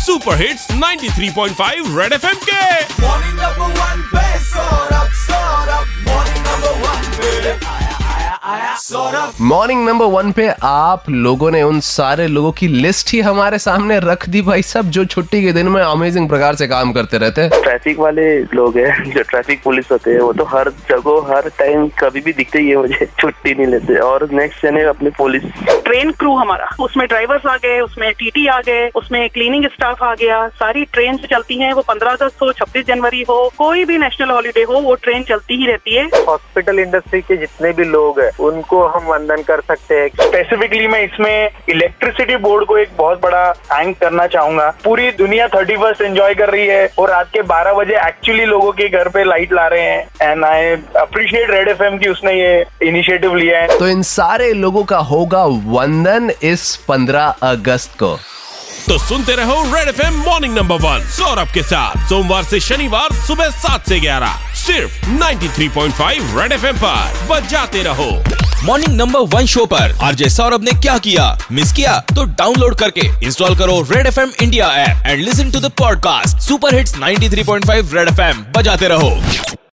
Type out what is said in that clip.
Super hits 93.5 red FM के। Morning number 1 पे Saurabh, morning number 1 पे आया सौरभ। मॉर्निंग नंबर 1 पे आप लोगों ने उन सारे लोगों की लिस्ट ही हमारे सामने रख दी भाई साहब, जो छुट्टी के दिन में अमेजिंग प्रकार से काम करते रहते हैं। ट्रैफिक वाले लोग हैं, जो ट्रैफिक पुलिस होते हैं, वो तो हर जगह हर टाइम कभी भी दिखते ही है, मुझे छुट्टी नहीं लेते। और नेक्स्ट है अपनी पुलिस ट्रेन क्रू हमारा, उसमें ड्राइवर्स आ गए, उसमें टीटी आ गए, उसमें क्लीनिंग स्टाफ आ गया। सारी ट्रेन चलती हैं, वो 15 अगस्त हो, 26 जनवरी हो, कोई भी नेशनल हॉलीडे हो, वो ट्रेन चलती ही रहती है। हॉस्पिटल इंडस्ट्री के जितने भी लोग हैं उनको हम वंदन कर सकते हैं। स्पेसिफिकली मैं इसमें इलेक्ट्रिसिटी बोर्ड को एक बहुत बड़ा थैंक करना चाहूंगा। पूरी दुनिया 31st एंजॉय कर रही है और रात के 12 बजे एक्चुअली लोगों के घर पे लाइट ला रहे हैं। And I appreciate red FM की उसने ये इनिशिएटिव लिया है। तो इन सारे लोगों का होगा वंदन इस 15 अगस्त को। तो सुनते रहो red FM morning number 1 Saurabh के साथ, सोमवार से शनिवार सुबह 7 से 11 सिर्फ 93.5 रेड एफएम पर बजाते रहो। मॉर्निंग नंबर 1 शो पर आरजे सौरभ ने क्या किया, मिस किया तो डाउनलोड करके इंस्टॉल करो red FM India app and listen to the podcast. Super hits 93.5 red FM बजाते रहो।